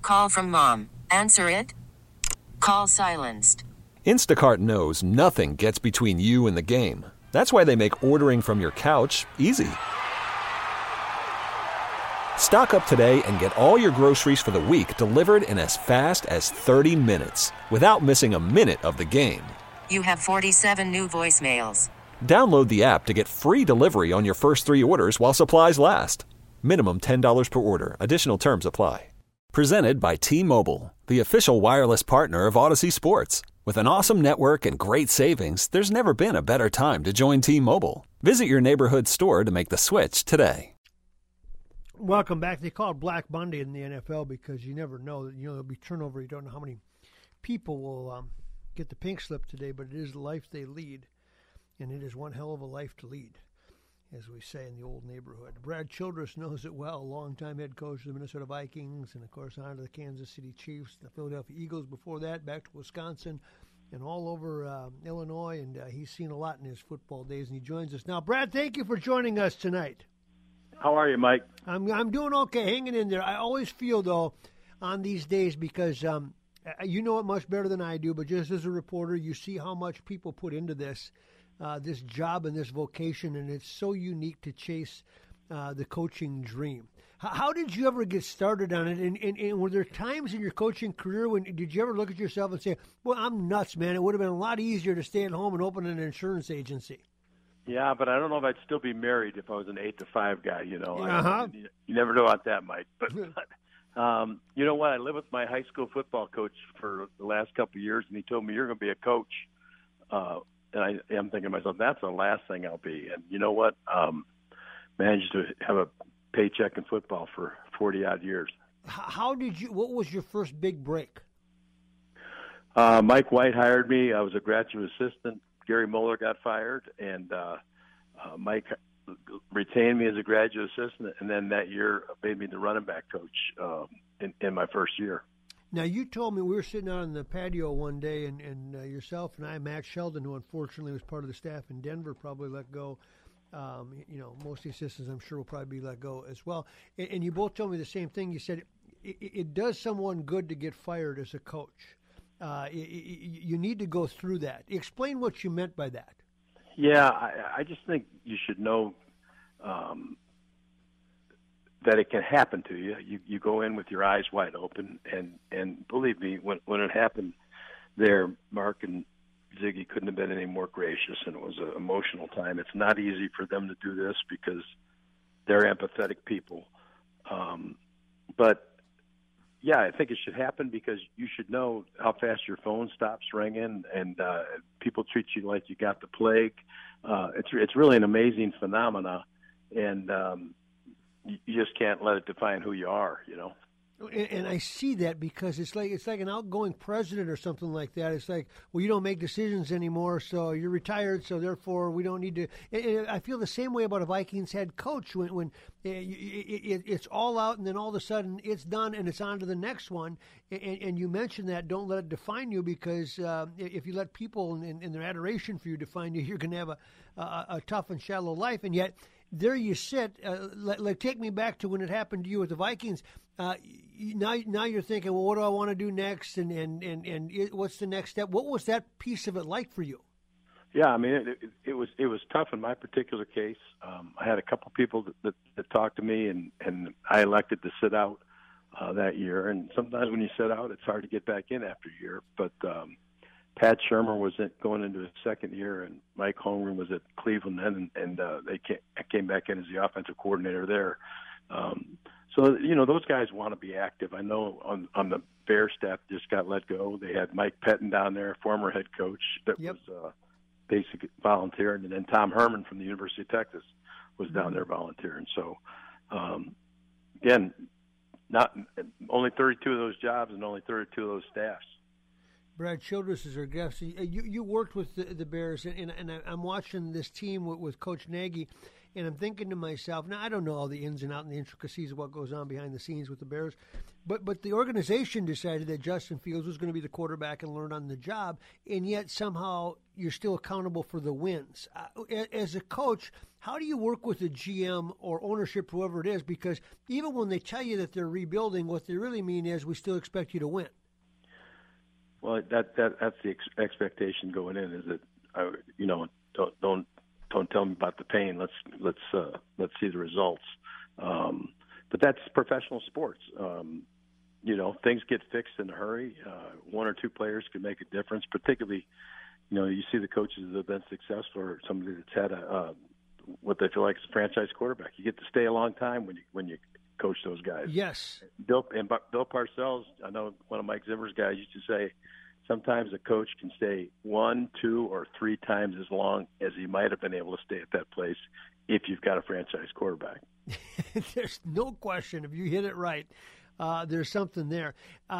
Call from mom. Answer it. Call silenced. Instacart knows nothing gets between you and the game. That's why they make ordering from your couch easy. Stock up today and get all your groceries for the week delivered in as fast as 30 minutes without missing a minute of the game. You have 47 new voicemails. Download the app to get free delivery on your first 3 orders while supplies last. Minimum $10 per order. Additional terms apply. Presented by T-Mobile, the official wireless partner of Odyssey Sports. With an awesome network and great savings, there's never been a better time to join T-Mobile. Visit your neighborhood store to make the switch today. Welcome back. They call it Black Monday in the NFL because you never know. There'll be turnover. You don't know how many people will get the pink slip today, but it is the life they lead, and it is one hell of a life to lead, as we say in the old neighborhood. Brad Childress knows it well, longtime head coach of the Minnesota Vikings, and, of course, on to the Kansas City Chiefs, the Philadelphia Eagles before that, back to Wisconsin, and all over Illinois, and he's seen a lot in his football days, and he joins us now. Brad, thank you for joining us tonight. How are you, Mike? I'm doing okay, hanging in there. I always feel, though, on these days, because you know it much better than I do, but just as a reporter, you see how much people put into this job and this vocation, and it's so unique to chase the coaching dream. How did you ever get started on it? And were there times in your coaching career when did you ever look at yourself and say, well, I'm nuts, man. It would have been a lot easier to stay at home and open an insurance agency. Yeah, but I don't know if I'd still be married if I was an 8-to-5 guy, Uh-huh. You never know about that, Mike. But you know what? I lived with my high school football coach for the last couple of years, and he told me, you're going to be a coach. And I'm thinking to myself, that's the last thing I'll be. And you know what? Managed to have a paycheck in football for 40-odd years. What was your first big break? Mike White hired me. I was a graduate assistant. Gary Moeller got fired, and Mike retained me as a graduate assistant, and then that year made me the running back coach in my first year. Now, you told me we were sitting out on the patio one day, and yourself and I, Max Sheldon, who unfortunately was part of the staff in Denver, probably let go. Most of the assistants, I'm sure, will probably be let go as well. And you both told me the same thing. You said it does someone good to get fired as a coach. You need to go through that. Explain what you meant by that. Yeah, I just think you should know that it can happen to you. You go in with your eyes wide open, and believe me, when it happened there, Mark and Ziggy couldn't have been any more gracious, and it was an emotional time. It's not easy for them to do this because they're empathetic people. But yeah, I think it should happen because you should know how fast your phone stops ringing, and people treat you like you got the plague. It's really an amazing phenomena, and you just can't let it define who you are, And I see that because it's like an outgoing president or something like that. It's like, well, you don't make decisions anymore, so you're retired, so therefore we don't need to. And I feel the same way about a Vikings head coach when it's all out and then all of a sudden it's done and it's on to the next one. And you mentioned that don't let it define you because if you let people in their adoration for you define you, you're going to have a tough and shallow life. And yet there you sit. Take me back to when it happened to you with the Vikings. Now you're thinking, well, what do I want to do next, and what's the next step? What was that piece of it like for you? Yeah, I mean, it was tough in my particular case. I had a couple people that talked to me, and I elected to sit out that year. And sometimes when you sit out, it's hard to get back in after a year. But Pat Shermer was going into his second year, and Mike Holmgren was at Cleveland then, and they came back in as the offensive coordinator there. So, those guys want to be active. I know on the Bears staff just got let go. They had Mike Pettin down there, former head coach, that was basic volunteering. And then Tom Herman from the University of Texas was down there volunteering. So, again, not only 32 of those jobs and only 32 of those staffs. Brad Childress is our guest. You worked with the Bears, and I'm watching this team with Coach Nagy. And I'm thinking to myself, now I don't know all the ins and outs and the intricacies of what goes on behind the scenes with the Bears, but the organization decided that Justin Fields was going to be the quarterback and learn on the job, and yet somehow you're still accountable for the wins. As a coach, how do you work with the GM or ownership, whoever it is? Because even when they tell you that they're rebuilding, what they really mean is we still expect you to win. Well, that's the expectation going in. Is that don't tell me about the pain. Let's see the results. But that's professional sports. Things get fixed in a hurry. One or two players can make a difference. Particularly, you see the coaches that have been successful, or somebody that's had what they feel like is a franchise quarterback. You get to stay a long time when you coach those guys. Yes. Bill Parcells, I know one of Mike Zimmer's guys used to say, sometimes a coach can stay 1, 2, or 3 times as long as he might have been able to stay at that place if you've got a franchise quarterback. There's no question. If you hit it right, there's something there.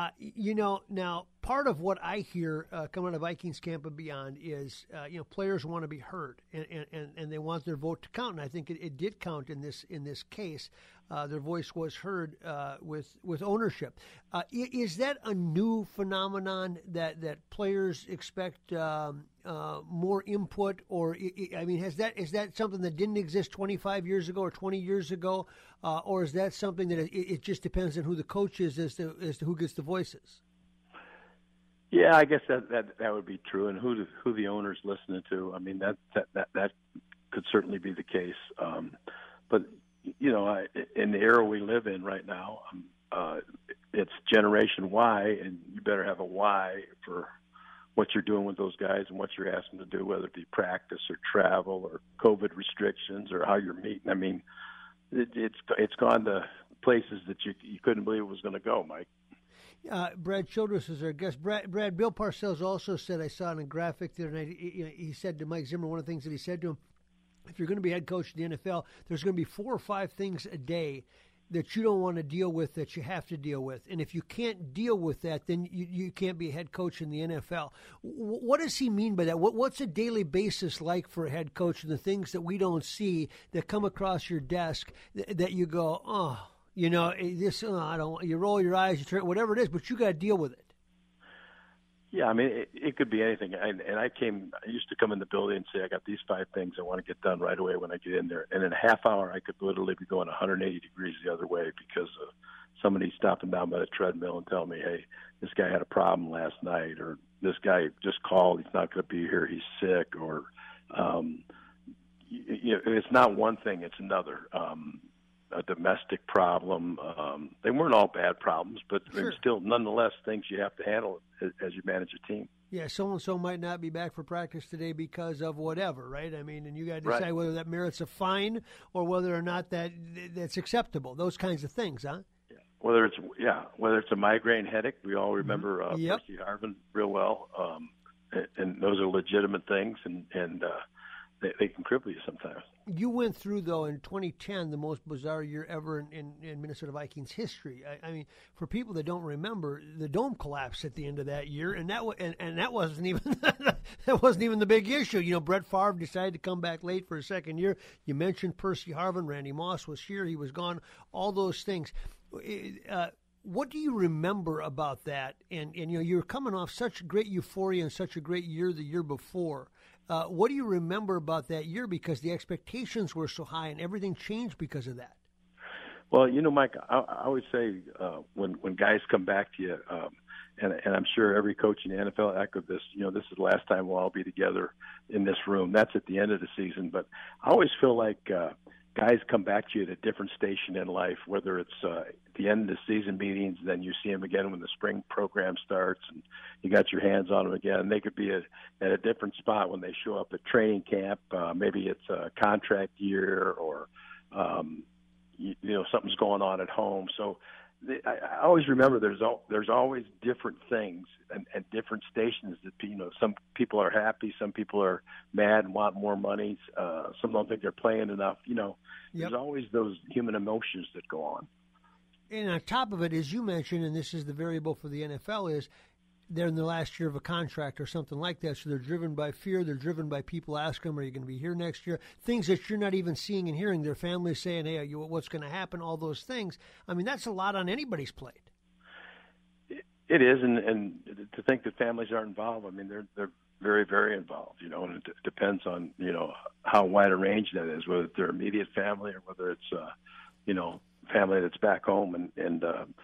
Now, part of what I hear coming out of Vikings camp and beyond is, players want to be heard and they want their vote to count. And I think it did count in this case. Their voice was heard with ownership. Is that a new phenomenon that players expect more input, or is that something that didn't exist 25 years ago or 20 years ago, or is that something that it just depends on who the coach is as to who gets the voices? Yeah, I guess that would be true, and who the owner's listening to. I mean, that could certainly be the case, but. In the era we live in right now, it's Generation Y, and you better have a why for what you're doing with those guys and what you're asking to do, whether it be practice or travel or COVID restrictions or how you're meeting. I mean, it's gone to places that you couldn't believe it was going to go, Mike. Brad Childress is our guest. Brad, Bill Parcells also said, I saw in a graphic the other night, he said to Mike Zimmer, one of the things that he said to him, if you're going to be head coach in the NFL, there's going to be 4 or 5 things a day that you don't want to deal with that you have to deal with. And if you can't deal with that, then you can't be a head coach in the NFL. What does he mean by that? What's a daily basis like for a head coach, and the things that we don't see that come across your desk that you go, I don't, you roll your eyes, you turn, whatever it is, but you got to deal with it. Yeah, I mean, it could be anything. I used to come in the building and say, I got these 5 things I want to get done right away when I get in there. And in a half hour, I could literally be going 180 degrees the other way because of somebody stopping down by the treadmill and telling me, hey, this guy had a problem last night, or this guy just called, he's not going to be here, he's sick, or, it's not one thing, it's another. A domestic problem. They weren't all bad problems, but Sure. Still, nonetheless, things you have to handle as you manage a team. Yeah, so-and-so might not be back for practice today because of whatever, right? I mean, and you got to decide whether that merits a fine or whether or not that's acceptable. Those kinds of things, huh? Yeah. Whether it's a migraine headache, we all remember Percy Harvin real well, and those are legitimate things, and they can cripple you sometimes. You went through, though, in 2010, the most bizarre year ever in Minnesota Vikings history. I mean, for people that don't remember, the dome collapsed at the end of that year, and that wasn't even that wasn't even the big issue. Brett Favre decided to come back late for a second year. You mentioned Percy Harvin, Randy Moss was here, he was gone. All those things. What do you remember about that? And you're coming off such great euphoria and such a great year the year before. What do you remember about that year? Because the expectations were so high and everything changed because of that. Well, Mike, I always say when guys come back to you, and I'm sure every coach in the NFL echoed this, this is the last time we'll all be together in this room. That's at the end of the season. But I always feel like guys come back to you at a different station in life, whether it's at the end of the season meetings, then you see them again when the spring program starts and you got your hands on them again. They could be at a different spot when they show up at training camp. Maybe it's a contract year or, something's going on at home. So I always remember there's always different things and different stations that, some people are happy, some people are mad and want more money. Some don't think they're playing enough. There's always those human emotions that go on. And on top of it, as you mentioned, and this is the variable for the NFL, is they're in the last year of a contract or something like that. So they're driven by fear. They're driven by people asking them, are you going to be here next year? Things that you're not even seeing and hearing. Their families saying, hey, what's going to happen? All those things. I mean, that's a lot on anybody's plate. It is, and to think that families aren't involved, I mean, they're very, very involved, and it depends on, how wide a range that is, whether it's their immediate family or whether it's, family that's back home. And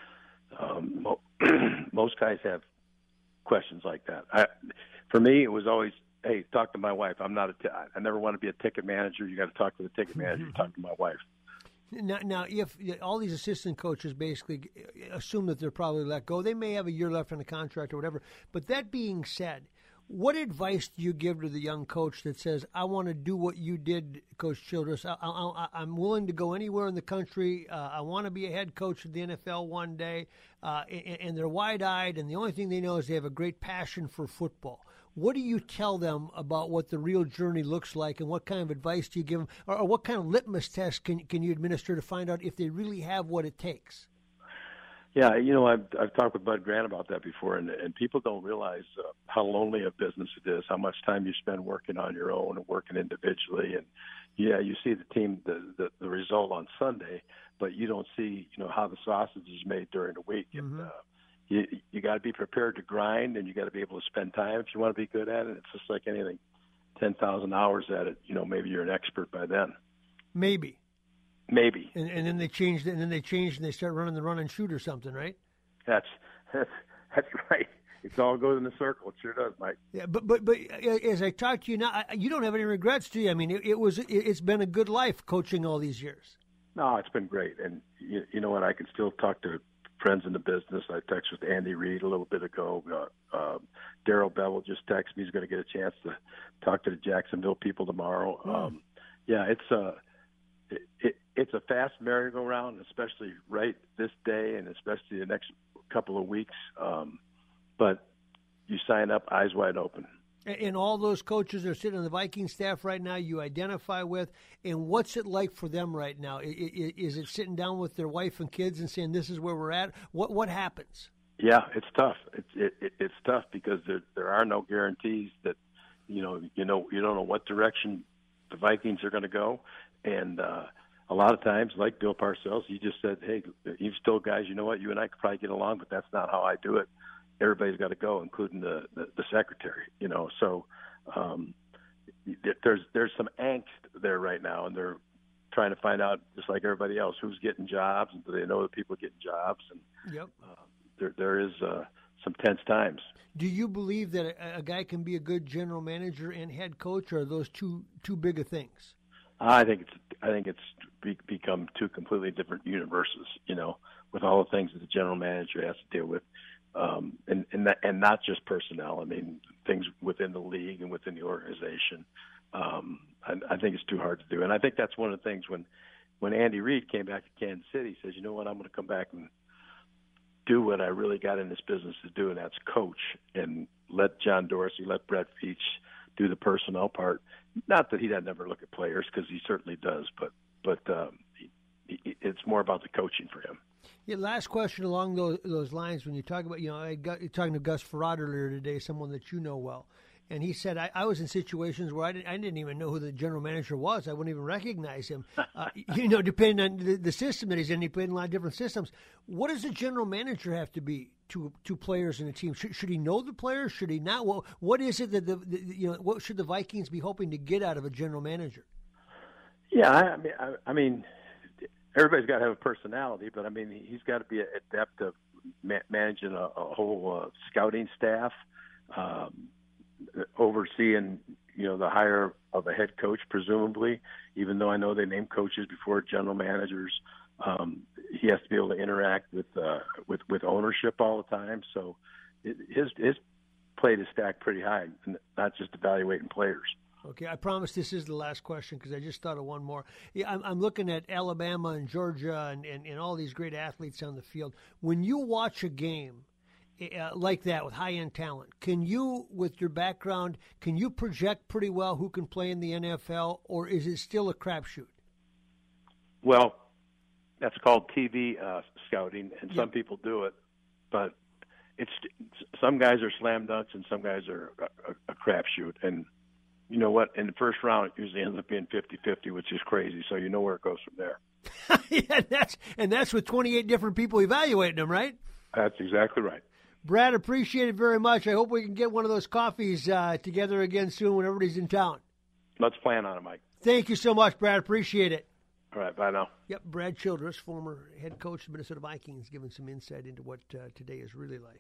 most guys have questions like that. For me, it was always, hey, talk to my wife. I never want to be a ticket manager. You got to talk to the ticket manager. Talk to my wife. Now, if all these assistant coaches basically assume that they're probably let go, they may have a year left on the contract or whatever. But that being said, what advice do you give to the young coach that says, I want to do what you did, Coach Childress? I'm willing to go anywhere in the country. I want to be a head coach of the NFL one day. And they're wide-eyed, and the only thing they know is they have a great passion for football. What do you tell them about what the real journey looks like, and what kind of advice do you give them, or what kind of litmus test can you administer to find out if they really have what it takes? Yeah, I've talked with Bud Grant about that before, and people don't realize how lonely a business it is, how much time you spend working on your own and working individually. And yeah, you see the team, the result on Sunday, but you don't see, how the sausage is made during the week. Mm-hmm. And you got to be prepared to grind, and you got to be able to spend time if you want to be good at it. It's just like anything, 10,000 hours at it. Maybe you're an expert by then. Maybe. And then they changed it, and they start running the run and shoot or something, right? That's right. It all goes in a circle. It sure does, Mike. Yeah, but as I talk to you now, you don't have any regrets, do you? I mean, it's been a good life coaching all these years. No, it's been great, and you know what? I can still talk to friends in the business. I texted with Andy Reid a little bit ago. Darrell Bevel just texted me. He's going to get a chance to talk to the Jacksonville people tomorrow. It's a fast merry-go-round, especially right this day and especially the next couple of weeks. But you sign up eyes wide open. And all those coaches are sitting on the Viking staff right now you identify with, and what's it like for them right now? Is it sitting down with their wife and kids and saying, this is where we're at? What happens? Yeah, it's tough. It's tough because there are no guarantees that, you don't know what direction the Vikings are going to go. And a lot of times, like Bill Parcells, he just said, hey, you've still guys, you know what, you and I could probably get along, but that's not how I do it. Everybody's got to go, including the secretary, So there's some angst there right now, and they're trying to find out, just like everybody else, who's getting jobs, and do they know the people getting jobs? And yep. There is some tense times. Do you believe that a guy can be a good general manager and head coach, or are those too big of things? I think it's become two completely different universes, with all the things that the general manager has to deal with. And not just personnel. I mean, things within the league and within the organization. I think it's too hard to do. And I think that's one of the things when Andy Reid came back to Kansas City, he says, you know what, I'm going to come back and do what I really got in this business to do, and that's coach, and let John Dorsey, let Brett Veach do the personnel part. Not that he doesn't ever look at players, because he certainly does, but it's more about the coaching for him. Yeah, last question along those lines. When you talk about, you're talking to Gus Frerotte earlier today, someone that you know well, and he said, I was in situations where I didn't even know who the general manager was. I wouldn't even recognize him. Depending on the system that he's in, he played in a lot of different systems. What does the general manager have to be to players in a team? Should he know the players? Should he not? Well, what is it that what should the Vikings be hoping to get out of a general manager? Yeah, I mean, everybody's got to have a personality, but I mean, he's got to be adept of managing a whole scouting staff, overseeing the hire of a head coach, presumably. Even though I know they name coaches before general managers, he has to be able to interact with ownership all the time. So his plate is stacked pretty high, not just evaluating players. Okay, I promise this is the last question because I just thought of one more. Yeah, I'm looking at Alabama and Georgia and all these great athletes on the field. When you watch a game like that with high-end talent, can you, with your background, can you project pretty well who can play in the NFL, or is it still a crapshoot? Well, that's called TV scouting, and some people do it, but it's some guys are slam dunks and some guys are a crapshoot. And you know what? In the first round, it usually ends up being 50-50, which is crazy. So you know where it goes from there. Yeah, that's with 28 different people evaluating them, right? That's exactly right. Brad, appreciate it very much. I hope we can get one of those coffees together again soon when everybody's in town. Let's plan on it, Mike. Thank you so much, Brad. Appreciate it. All right, bye now. Yep, Brad Childress, former head coach of the Minnesota Vikings, giving some insight into what today is really like.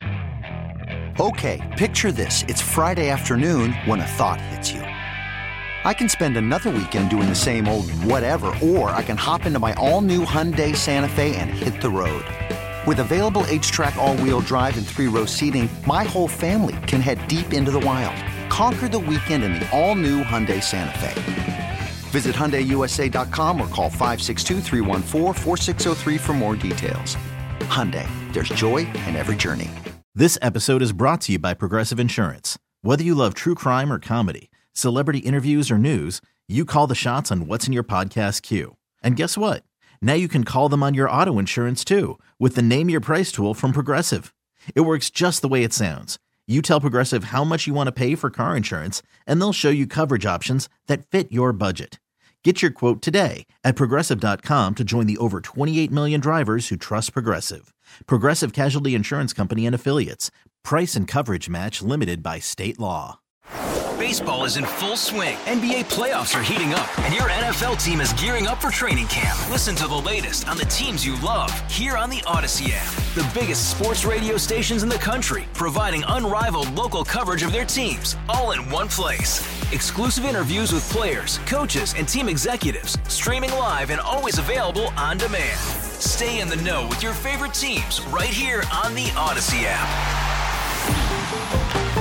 Okay, picture this. It's Friday afternoon when a thought hits you. I can spend another weekend doing the same old whatever, or I can hop into my all-new Hyundai Santa Fe and hit the road. With available H-Track all-wheel drive and 3-row seating, my whole family can head deep into the wild. Conquer the weekend in the all-new Hyundai Santa Fe. Visit HyundaiUSA.com or call 562-314-4603 for more details. Hyundai, there's joy in every journey. This episode is brought to you by Progressive Insurance. Whether you love true crime or comedy, celebrity interviews or news, you call the shots on what's in your podcast queue. And guess what? Now you can call them on your auto insurance too with the Name Your Price tool from Progressive. It works just the way it sounds. You tell Progressive how much you want to pay for car insurance, and they'll show you coverage options that fit your budget. Get your quote today at Progressive.com to join the over 28 million drivers who trust Progressive. Progressive Casualty Insurance Company and Affiliates. Price and coverage match limited by state law. Baseball is in full swing. NBA playoffs are heating up, and your NFL team is gearing up for training camp. Listen to the latest on the teams you love here on the Odyssey app. The biggest sports radio stations in the country, providing unrivaled local coverage of their teams, all in one place. Exclusive interviews with players, coaches, and team executives, streaming live and always available on demand. Stay in the know with your favorite teams right here on the Odyssey app.